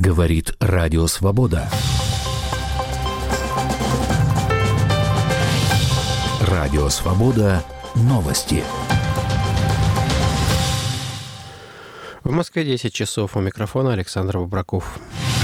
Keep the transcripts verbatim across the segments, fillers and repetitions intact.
Говорит Радио Свобода. Радио Свобода. Новости. В Москве десять часов. У микрофона Александр Бобраков.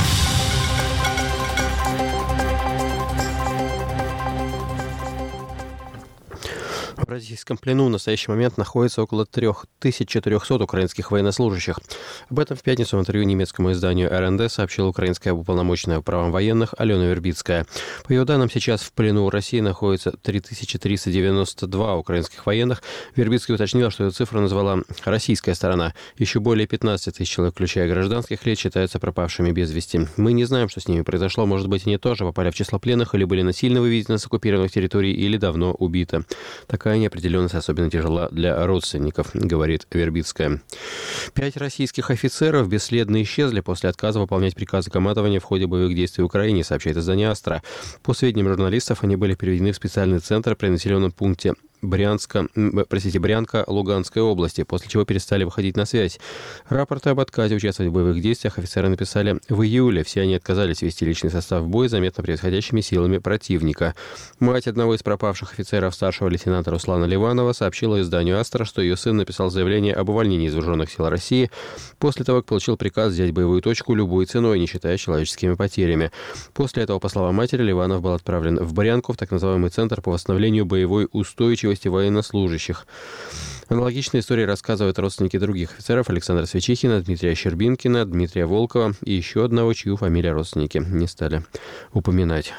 В российском плену в настоящий момент находится около три тысячи четыреста украинских военнослужащих. Об этом в пятницу в интервью немецкому изданию эр эн дэ сообщила украинская уполномоченная по правам военных Алена Вербицкая. По ее данным, сейчас в плену в России находится три тысячи триста девяносто два украинских военных. Вербицкая уточнила, что эту цифру назвала российская сторона. Еще более пятнадцать тысяч человек, включая гражданских лиц, считаются пропавшими без вести. Мы не знаем, что с ними произошло. Может быть, они тоже попали в число пленных или были насильно выведены с оккупированных территорий или давно убиты. Такая неопределенность особенно тяжела для родственников, говорит Вербицкая. Пять российских офицеров бесследно исчезли после отказа выполнять приказы командования в ходе боевых действий в Украине, сообщает издание «Астра». По сведениям журналистов, они были переведены в специальный центр при населенном пункте Брянска, простите, Брянка Луганской области, после чего перестали выходить на связь. Рапорты об отказе участвовать в боевых действиях офицеры написали в июле. Все они отказались вести личный состав в бой, заметно превосходящими силами противника. Мать одного из пропавших офицеров, старшего лейтенанта Руслана Ливанова, сообщила изданию «Астра», что ее сын написал заявление об увольнении из вооруженных сил России после того, как получил приказ взять боевую точку любой ценой, не считая человеческими потерями. После этого, по словам матери, Ливанов был отправлен в Брянку, в так называемый центр по восстановлению боевой устойчивости военнослужащих. Аналогичные истории рассказывают родственники других офицеров: Александра Свечихина, Дмитрия Щербинкина, Дмитрия Волкова и еще одного, чью фамилию родственники не стали упоминать.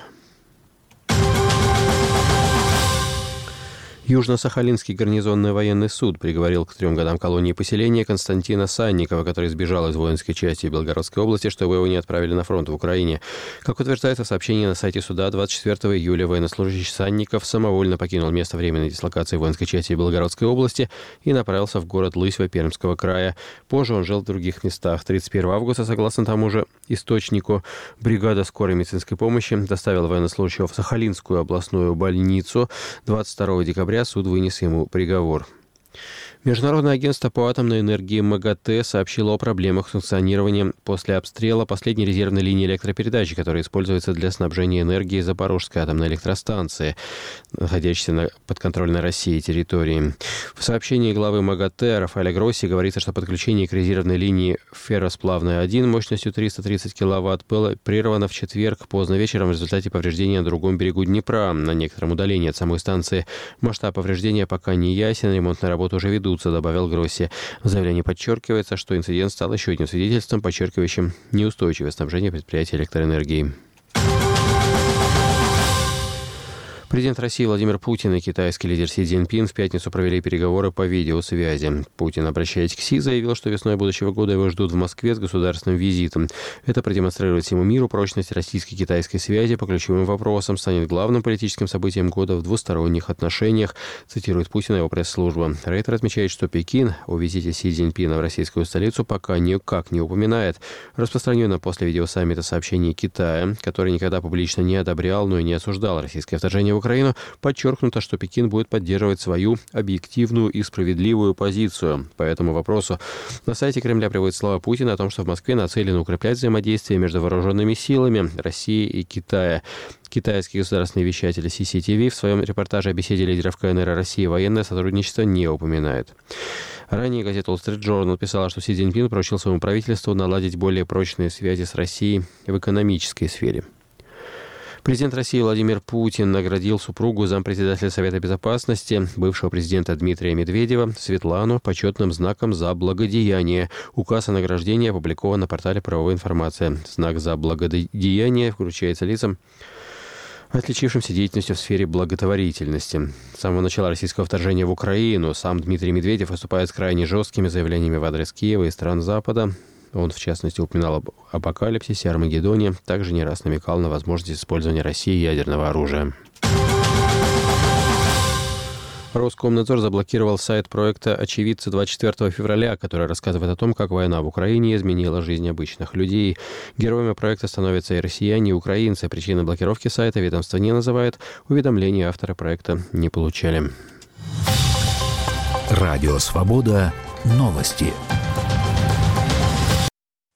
Южно-Сахалинский гарнизонный военный суд приговорил к трем годам колонии поселения Константина Санникова, который сбежал из воинской части Белгородской области, чтобы его не отправили на фронт в Украине. Как утверждается в сообщении на сайте суда, двадцать четвёртого июля военнослужащий Санников самовольно покинул место временной дислокации воинской части Белгородской области и направился в город Лысьва Пермского края. Позже он жил в других местах. тридцать первого августа, согласно тому же источнику, бригада скорой медицинской помощи доставила военнослужащего в Сахалинскую областную больницу. двадцать второго декабря суд вынес ему приговор. Международное агентство по атомной энергии МАГАТЭ сообщило о проблемах с функционированием после обстрела последней резервной линии электропередачи, которая используется для снабжения энергией Запорожской атомной электростанции, находящейся на подконтрольной России территории. В сообщении главы МАГАТЭ Рафаэля Гросси говорится, что подключение к резервной линии ферросплавной один мощностью триста тридцать киловатт было прервано в четверг поздно вечером в результате повреждения на другом берегу Днепра, на некотором удалении от самой станции. Масштаб повреждения пока не ясен, ремонтные работы уже ведутся, добавил Гросси. В заявлении подчеркивается, что инцидент стал еще одним свидетельством, подчеркивающим неустойчивое снабжение предприятия электроэнергией. Президент России Владимир Путин и китайский лидер Си Цзиньпин в пятницу провели переговоры по видеосвязи. Путин, обращаясь к Си, заявил, что весной будущего года его ждут в Москве с государственным визитом. Это продемонстрирует всему миру прочность российско-китайской связи по ключевым вопросам, станет главным политическим событием года в двусторонних отношениях, цитирует Путина его пресс-служба. Рейтер отмечает, что Пекин о визите Си Цзиньпина в российскую столицу пока никак не упоминает. Распространено после видеосаммита сообщение Китая, который никогда публично не одобрял, но и не осуждал российское вторжение в Украину, подчеркнуто, что Пекин будет поддерживать свою объективную и справедливую позицию по этому вопросу. На сайте Кремля приводят слова Путина о том, что в Москве нацелено укреплять взаимодействие между вооруженными силами России и Китая. Китайский государственный вещатель Си Си Ти Ви в своем репортаже о беседе лидеров ка эн эр и России военное сотрудничество не упоминает. Ранее газета Wall Street Journal писала, что Си Цзиньпин поручил своему правительству наладить более прочные связи с Россией в экономической сфере. Президент России Владимир Путин наградил супругу зампредседателя Совета Безопасности, бывшего президента Дмитрия Медведева, Светлану, почетным знаком «За благодеяние». Указ о награждении опубликован на портале «Правовая информация». Знак «За благодеяние» вручается лицам, отличившимся деятельностью в сфере благотворительности. С самого начала российского вторжения в Украину сам Дмитрий Медведев выступает с крайне жесткими заявлениями в адрес Киева и стран Запада. Он, в частности, упоминал об апокалипсисе, Армагеддоне, также не раз намекал на возможность использования России ядерного оружия. Роскомнадзор заблокировал сайт проекта «Очевидцы» двадцать четвёртого февраля, который рассказывает о том, как война в Украине изменила жизнь обычных людей. Героями проекта становятся и россияне, и украинцы. Причины блокировки сайта ведомство не называет. Уведомления автора проекта не получали. Радио «Свобода». Новости.